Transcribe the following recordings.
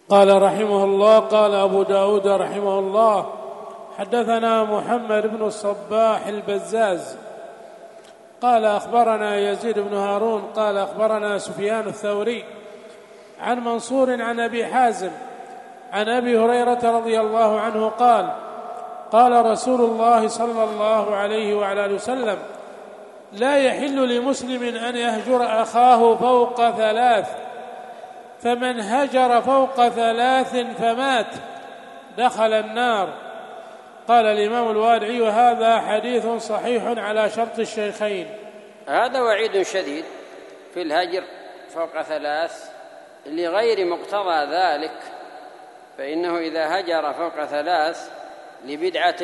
قال رحمه الله: قال أبو داود رحمه الله: حدثنا محمد بن الصباح البزاز قال أخبرنا يزيد بن هارون قال أخبرنا سفيان الثوري عن منصور عن أبي حازم عن أبي هريرة رضي الله عنه قال: قال رسول الله صلى الله عليه وعلى آله وسلم: لا يحل لمسلم أن يهجر أخاه فوق 3، فمن هجر فوق 3 فمات دخل النار. قال الإمام الوادعي: وهذا حديث صحيح على شرط الشيخين. هذا وعيد شديد في الهجر فوق 3 لغير مقتضى ذلك، فإنه إذا هجر فوق 3 لبدعة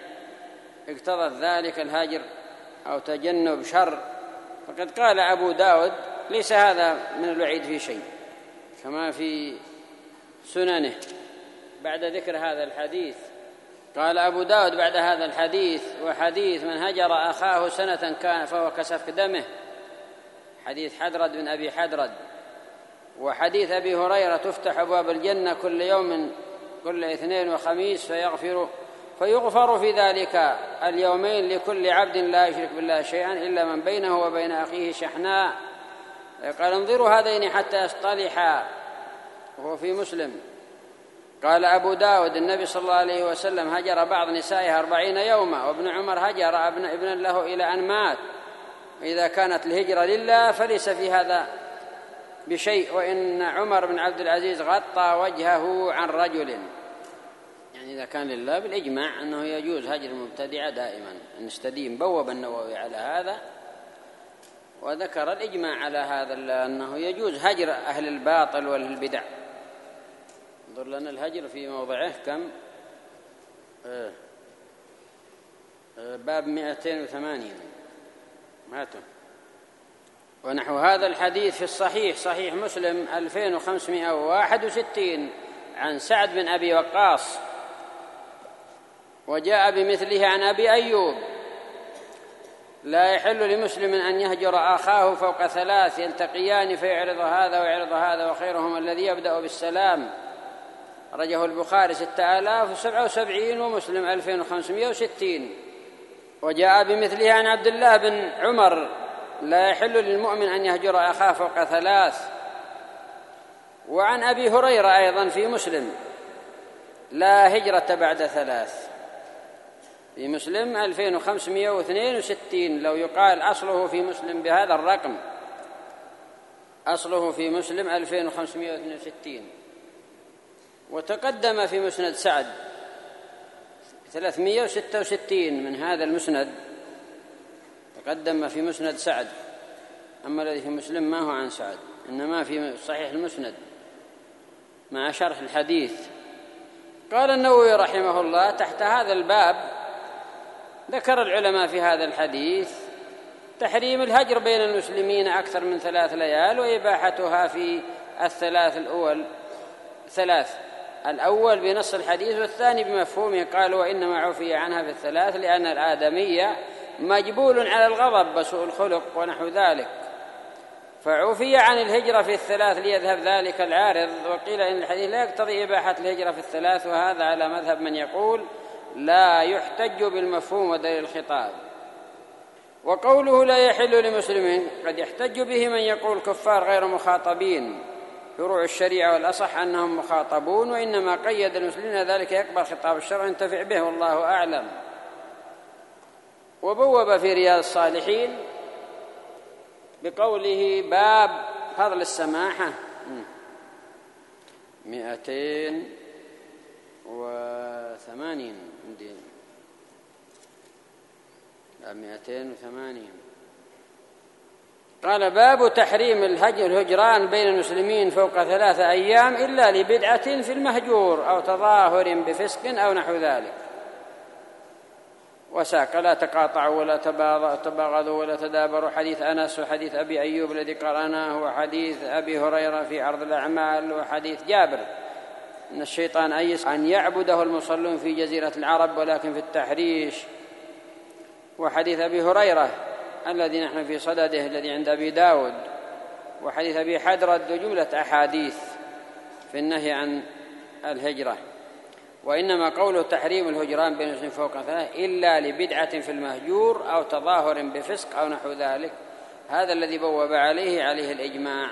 اقتضت ذلك الهجر أو تجنب شر، فقد قال أبو داود: ليس هذا من الوعيد في شيء، كما في سننه بعد ذكر هذا الحديث. قال أبو داود بعد هذا الحديث: وحديث من هجر أخاه سنة كان فهو كسفك دمه، حديث حدرد بن أبي حدرد. وحديث أبي هريرة: تفتح أبواب الجنة كل يوم كل اثنين وخميس فيغفر في ذلك اليومين لكل عبد لا يشرك بالله شيئا إلا من بينه وبين أخيه شحناء. قال: انظروا هذين حتى يصطلحا، وهو في مسلم. قال أبو داود: النبي صلى الله عليه وسلم هجر بعض نسائه 40 يوما، وابن عمر هجر ابنا له إلى أن مات. إذا كانت الهجرة لله فليس في هذا بشيء، وإن عمر بن عبد العزيز غطى وجهه عن رجل، يعني إذا كان لله بالإجماع أنه يجوز هجر المبتدعة دائما. نستدين بوب النووي على هذا وذكر الإجماع على هذا، أنه يجوز هجر أهل الباطل والبدع. انظر لنا الهجر في موضعه كم؟ باب 280 ماتوا. ونحو هذا الحديث في الصحيح صحيح مسلم 2561 عن سعد بن أبي وقاص، وجاء بمثله عن أبي أيوب: لا يحل لمسلم أن يهجر أخاه فوق 3 يلتقيان فيعرض هذا ويعرض هذا، وخيرهم الذي يبدأ بالسلام. رجه البخاري 6077 ومسلم 2560. وجاء بمثله عن عبد الله بن عمر: لا يحل للمؤمن أن يهجر أخاه فوق 3. وعن أبي هريرة أيضا في مسلم: لا هجرة بعد 3، في مسلم 2562. لو يقال أصله في مسلم بهذا الرقم، أصله في مسلم 2562. وتقدم في مسند سعد 366 من هذا المسند، تقدم في مسند سعد. أما الذي في مسلم ما هو عن سعد، إنما في صحيح المسند مع شرح الحديث. قال النووي رحمه الله: تحت هذا الباب ذكر العلماء في هذا الحديث تحريم الهجر بين المسلمين أكثر من 3 ليال، وإباحتها في الأول بنص الحديث، والثاني بمفهومه. قالوا: وإنما عفي عنها في 3 لأن الآدمية مجبول على الغضب وسوء الخلق ونحو ذلك، فعفي عن الهجرة في 3 ليذهب ذلك العارض. وقيل إن الحديث لا يقتضي إباحة الهجرة في 3، وهذا على مذهب من يقول لا يحتج بالمفهوم ودليل الخطاب. وقوله لا يحل لمسلم قد يحتج به من يقول كفار غير مخاطبين، فروع الشريعة والأصح أنهم مخاطبون، وإنما قيد المسلمين ذلك يقبل خطاب الشرع ينتفع به، والله أعلم. وبوب في رياض الصالحين بقوله: باب فضل السماحة 280 عندي 280. قال: باب تحريم الهجران بين المسلمين فوق 3 أيام إلا لبدعة في المهجور أو تظاهر بفسق أو نحو ذلك. وساق: لا تقاطعوا ولا تباغضوا ولا تدابروا، حديث أنس، وحديث أبي أيوب الذي قرأناه، وحديث أبي هريرة في عرض الأعمال، وحديث جابر أن الشيطان أيس أن يعبده المصلون في جزيرة العرب ولكن في التحريش، وحديث أبي هريرة الذي نحن في صدده الذي عند أبي داود، وحديث أبي حدرد، وجملة أحاديث في النهي عن الهجرة. وإنما قوله تحريم الهجران بين المسلمين فوق 3 إلا لبدعة في المهجور أو تظاهر بفسق أو نحو ذلك، هذا الذي بوب عليه الإجماع،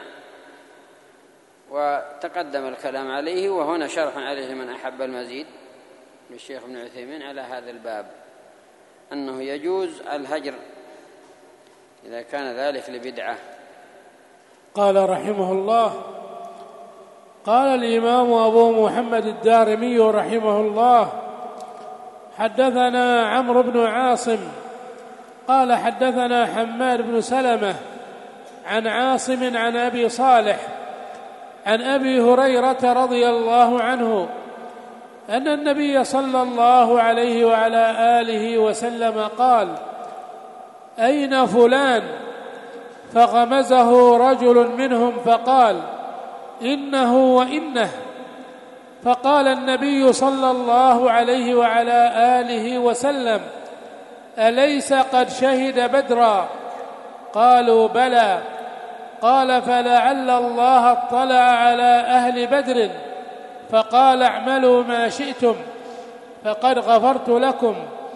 وتقدم الكلام عليه، وهنا شرح عليه لمن أحب المزيد للشيخ ابن عثيمين على هذا الباب، أنه يجوز الهجر إذا كان ذلك لبدعة. قال رحمه الله: قال الإمام أبو محمد الدارمي رحمه الله: حدثنا عمرو بن عاصم قال حدثنا حماد بن سلمة عن عاصم عن أبي صالح عن أبي هريرة رضي الله عنه أن النبي صلى الله عليه وعلى آله وسلم قال: أين فلان؟ فغمزه رجل منهم فقال: إنه وإنه. فقال النبي صلى الله عليه وعلى آله وسلم: أليس قد شهد بدرا؟ قالوا: بلى. قال: فلعل الله اطلع على أهل بدر فقال: اعملوا ما شئتم فقد غفرت لكم.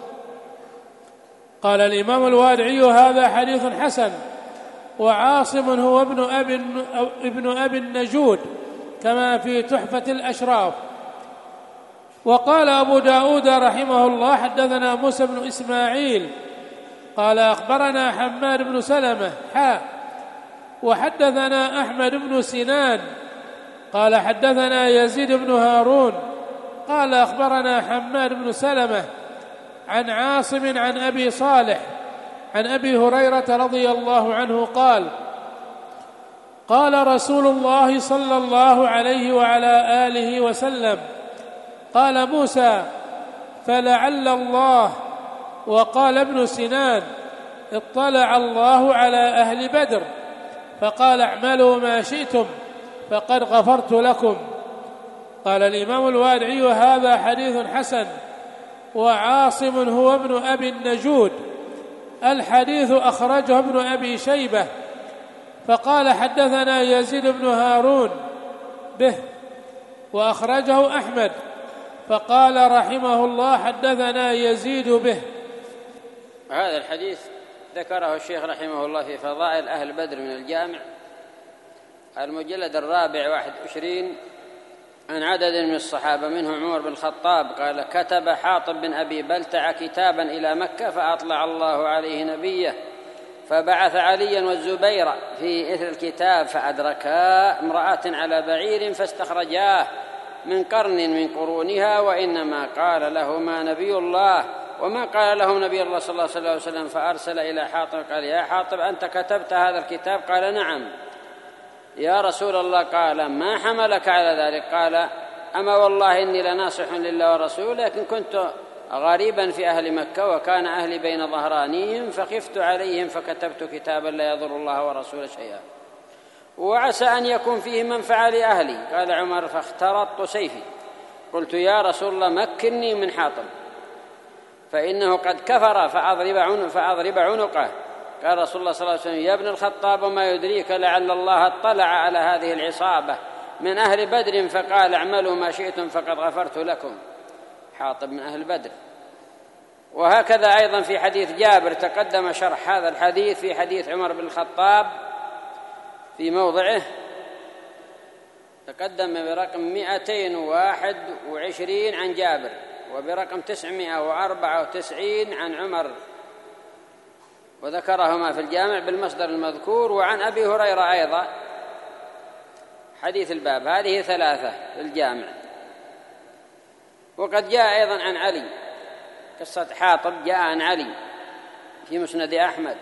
قال الإمام الوادعي: هذا حديث حسن. وعاصم هو ابن أبي النجود كما في تحفة الأشراف. وقال أبو داود رحمه الله: حدثنا موسى بن إسماعيل قال أخبرنا حماد بن سلمة وحدثنا أحمد بن سنان قال حدثنا يزيد بن هارون قال أخبرنا حماد بن سلمة عن عاصم عن أبي صالح عن أبي هريرة رضي الله عنه قال: قال رسول الله صلى الله عليه وعلى آله وسلم: قال موسى: فلعل الله. وقال ابن سنان: اطلع الله على أهل بدر فقال: اعملوا ما شئتم فقد غفرت لكم. قال الإمام الوادعي: هذا حديث حسن. وعاصم هو ابن أبي النجود. الحديث أخرجه ابن أبي شيبة. فقال: حدثنا يزيد بن هارون به، وأخرجه أحمد. فقال رحمه الله: حدثنا يزيد به. هذا الحديث ذكره الشيخ رحمه الله في فضائل أهل بدر من الجامع المجلد 24 عن عدد من الصحابة منهم عمر بن الخطاب قال: كتب حاطب بن أبي بلتع كتابا إلى مكة فأطلع الله عليه نبيه، فبعث عليا والزبير في إثر الكتاب فأدركا امرأة على بعير فاستخرجاه من قرن من قرونها، وإنما قال لهما نبي الله وما قال لهم نبي الله صلى الله عليه وسلم. فأرسل إلى حاطب قال: يا حاطب أنت كتبت هذا الكتاب؟ قال: نعم. يا رسول الله قال: ما حملك على ذلك؟ قال: أما والله إني لناصح لله ورسوله، لكن كنت غريبا في أهل مكة وكان أهلي بين ظهرانيهم فخفت عليهم فكتبت كتابا لا يضر الله ورسوله شيئا وعسى أن يكون فيه منفعة لأهلي. قال عمر: فاخترطت سيفي قلت: يا رسول الله مكني من حاطب فإنه قد كفر فأضرب عنقه. قال رسول الله صلى الله عليه وسلم: يا ابن الخطاب وما يدريك لعل الله اطلع على هذه العصابة من أهل بدر فقال: اعملوا ما شئتم فقد غفرت لكم. حاطب من أهل بدر. وهكذا أيضا في حديث جابر تقدم شرح هذا الحديث في حديث عمر بن الخطاب في موضعه، تقدم برقم 221 عن جابر وبرقم 994 عن عمر، وذكرهما في الجامع بالمصدر المذكور. وعن أبي هريرة أيضا حديث الباب، هذه 3 في الجامع. وقد جاء أيضا عن علي، قصة حاطب جاء عن علي في مسند أحمد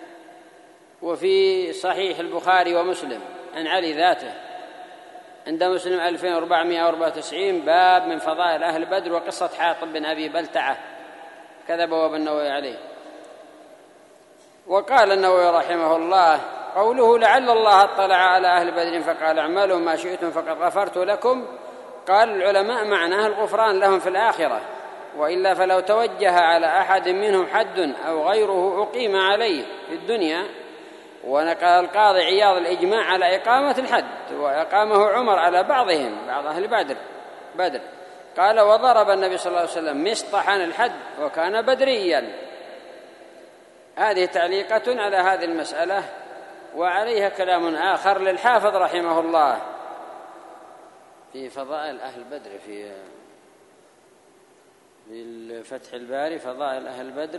وفي صحيح البخاري ومسلم عن علي ذاته، عند مسلم 2494 باب من فضائل أهل بدر وقصة حاطب بن أبي بلتعة، كذا بواب النووي عليه. وقال النووي رحمه الله: قوله لعل الله اطلع على أهل بدر فقال: اعملوا ما شئتم فقد غفرت لكم، قال العلماء معناه الغفران لهم في الآخرة، وإلا فلو توجه على أحد منهم حد أو غيره أقيم عليه في الدنيا ونقل القاضي عياض الإجماع على إقامة الحد، وأقامه عمر على بعضهم، بعض أهل بدر. قال: وضرب النبي صلى الله عليه وسلم مسطحا الحد وكان بدريا. هذه تعليقة على هذه المسألة، وعليها كلام آخر للحافظ رحمه الله في فضائل أهل بدر، في فتح الباري، فضائل أهل بدر.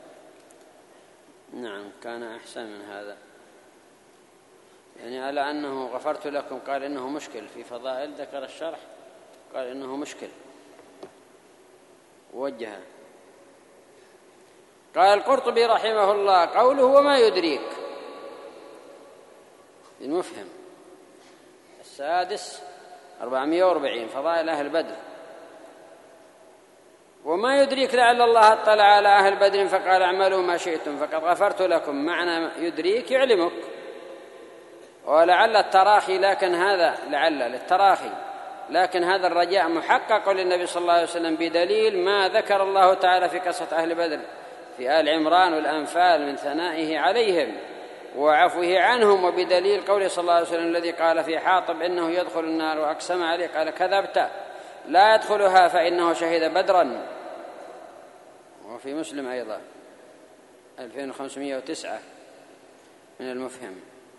نعم، كان أحسن من هذا، يعني على أنه غفرت لكم قال إنه مشكل، في فضائل ذكر الشرح قال إنه مشكل ووجهه. قال القرطبي رحمه الله: قوله وما يدريك المفهم السادس 440 فضائل أهل بدر. وما يدريك لعل الله اطلع على أهل بدر فقال: اعملوا ما شئتم فقد غفرت لكم. معنى يدريك يعلمك، ولعل التراخي، لكن هذا لعل للتراخي، لكن هذا الرجاء محقق للنبي صلى الله عليه وسلم بدليل ما ذكر الله تعالى في قصة أهل بدر في آل عمران والأنفال من ثنائه عليهم وعفوه عنهم، وبدليل قوله صلى الله عليه وسلم الذي قال في حاطب إنه يدخل النار وأقسم عليه قال: كذبت لا يدخلها فإنه شهد بدرا. وفي مسلم أيضا 2509 من المفهم.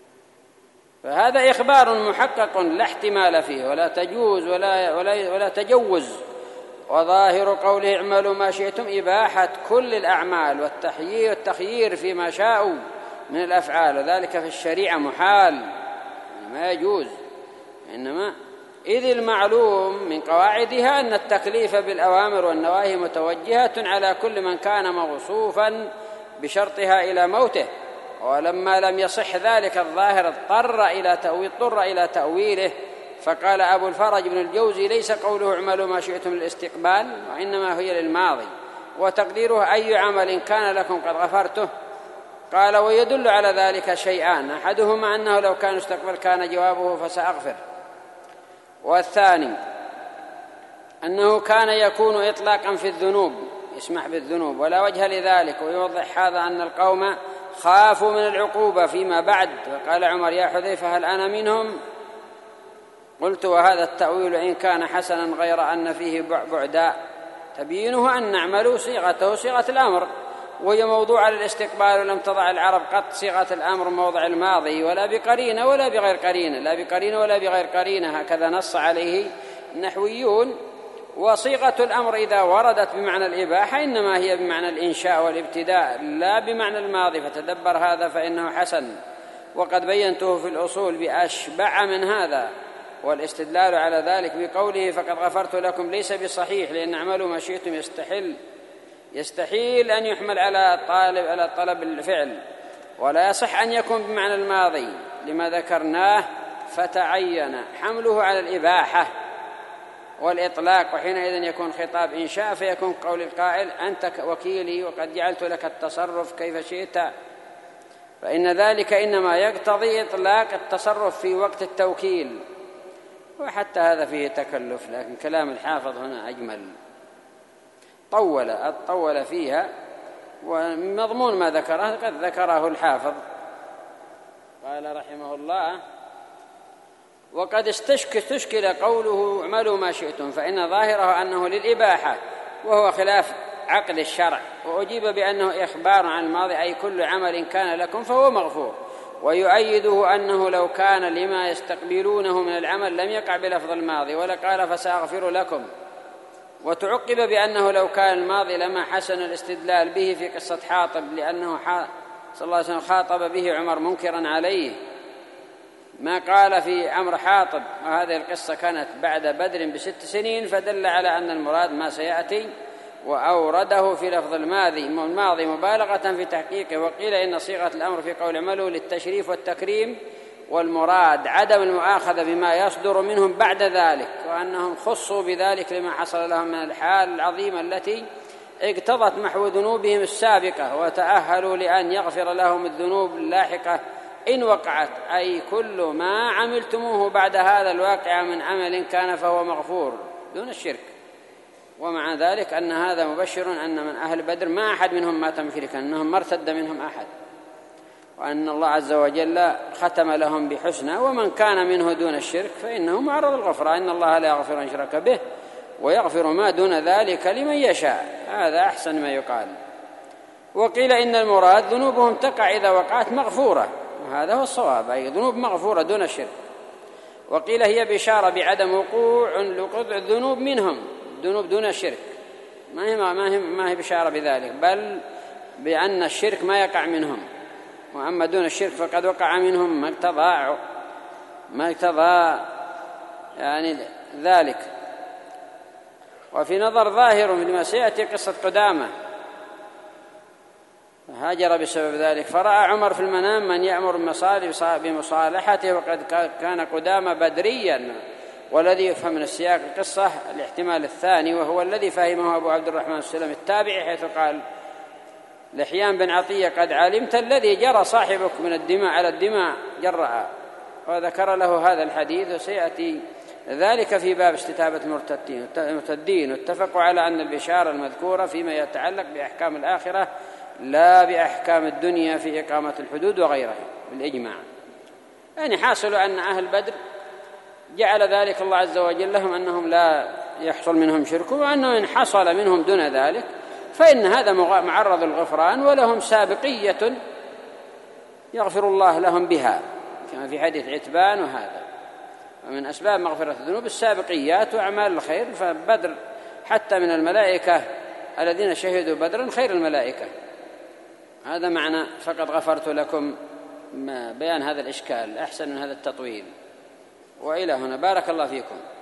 فهذا إخبار محقق لا احتمال فيه ولا تجوز ولا تجوز. وظاهر قوله اعملوا ما شئتم إباحة كل الأعمال والتخيير فيما شاءوا من الأفعال، وذلك في الشريعة محال، ما يجوز. إنما إذ المعلوم من قواعدها أن التكليف بالأوامر والنواهي متوجهة على كل من كان موصوفا بشرطها إلى موته، ولما لم يصح ذلك الظاهر اضطر إلى تأويله. فقال أبو الفرج بن الجوزي: ليس قوله اعملوا ما شئتم للاستقبال، وإنما هي للماضي، وتقديره أي عمل كان لكم قد غفرته. قال: ويدل على ذلك شيئان: أحدهما أنه لو كان استقبل كان جوابه فسأغفر، والثاني أنه كان يكون إطلاقا في الذنوب، يسمح بالذنوب، ولا وجه لذلك. ويوضح هذا أن القوم خافوا من العقوبة فيما بعد، وقال عمر: يا حذيفة هل أنا منهم؟ قلت: وهذا التأويل إن كان حسنا غير أن فيه بعداء تبيينه أن نعمل صيغته صيغة الأمر، وهي موضوع للاستقبال، ولم تضع العرب قط صيغة الأمر موضع الماضي ولا بقرينة ولا بغير قرينة، لا بقرينة ولا بغير قرينة، هكذا نص عليه النحويون. وصيغة الأمر إذا وردت بمعنى الإباحة إنما هي بمعنى الإنشاء والابتداء لا بمعنى الماضي، فتدبر هذا فإنه حسن. وقد بينته في الأصول بأشبع من هذا. والاستدلال على ذلك بقوله فقد غفرت لكم ليس بصحيح، لأن اعملوا ما شئتم يستحيل أن يحمل على طلب الفعل، ولا يصح أن يكون بمعنى الماضي لما ذكرناه، فتعين حمله على الإباحة والإطلاق، وحينئذ يكون خطاب إنشاء، فيكون قول القائل أنت وكيلي وقد جعلت لك التصرف كيف شئت، فإن ذلك إنما يقتضي إطلاق التصرف في وقت التوكيل، وحتى هذا فيه تكلف. لكن كلام الحافظ هنا أجمل، طول فيها، ومضمون ما ذكره قد ذكره الحافظ. قال رحمه الله: وقد استشكل قوله اعملوا ما شئتم، فإن ظاهره أنه للإباحة وهو خلاف عقل الشرع، وأجيب بأنه إخبار عن الماضي، أي كل عمل كان لكم فهو مغفور. ويؤيده أنه لو كان لما يستقبلونه من العمل لم يقع بلفظ الماضي ولقال فسأغفر لكم. وتعقب بأنه لو كان الماضي لما حسن الاستدلال به في قصة حاطب، لأنه صلى الله عليه وسلم خاطب به عمر منكرا عليه ما قال في أمر حاطب، وهذه القصة كانت بعد بدر ب6 سنين، فدل على أن المراد ما سيأتي، وأورده في لفظ الماضي مبالغة في تحقيقه. وقيل إن صيغة الأمر في قول اعملوا للتشريف والتكريم، والمراد عدم المؤاخذة بما يصدر منهم بعد ذلك، وأنهم خصوا بذلك لما حصل لهم من الحال العظيمة التي اقتضت محو ذنوبهم السابقة، وتأهلوا لأن يغفر لهم الذنوب اللاحقة إن وقعت، أي كل ما عملتموه بعد هذا الواقع من عمل كان فهو مغفور دون الشرك. ومع ذلك أن هذا مبشر أن من أهل بدر ما أحد منهم مات مشركا، أنهم ما ارتد منهم أحد. وأن الله عز وجل ختم لهم بحسنى، ومن كان منه دون الشرك فإنه معرض الغفران، إن الله لا يغفر أن يشرك به ويغفر ما دون ذلك لمن يشاء. هذا أحسن ما يقال. وقيل إن المراد ذنوبهم تقع إذا وقعت مغفورة، وهذا هو الصواب، أي ذنوب مغفورة دون الشرك. وقيل هي بشارة بعدم وقوع الذنوب منهم، ذنوب دون الشرك، ما هي بشارة بذلك، بل بأن الشرك ما يقع منهم، وأما دون الشرك فقد وقع منهم ما اقتضى يعني ذلك. وفي نظر ظاهر لما سيأتي قصة قدامة هاجر بسبب ذلك، فرأى عمر في المنام من يأمر بمصالحته، وقد كان قدامة بدريا، والذي يفهم من السياق القصة الاحتمال الثاني، وهو الذي فهمه أبو عبد الرحمن السلمي التابعي، حيث قال لحيان بن عطية قد علمت الذي جرى صاحبك من الدماء على الدماء جرأ، وذكر له هذا الحديث، وسيأتي ذلك في باب استتابة المرتدين. واتفقوا على أن البشارة المذكورة فيما يتعلق بأحكام الآخرة لا بأحكام الدنيا في إقامة الحدود وغيرها بالإجماع. يعني حاصل أن أهل بدر جعل ذلك الله عز وجل لهم أنهم لا يحصل منهم شرك، وأنه إن حصل منهم دون ذلك فإن هذا معرض الغفران، ولهم سابقية يغفر الله لهم بها، كما في حديث عتبان. وهذا ومن أسباب مغفرة الذنوب السابقيات وأعمال الخير، فبدر حتى من الملائكة الذين شهدوا بدرا خير الملائكة. هذا معنى فقد غفرت لكم، بيان هذا الإشكال أحسن من هذا التطويل. وإلى هنا بارك الله فيكم.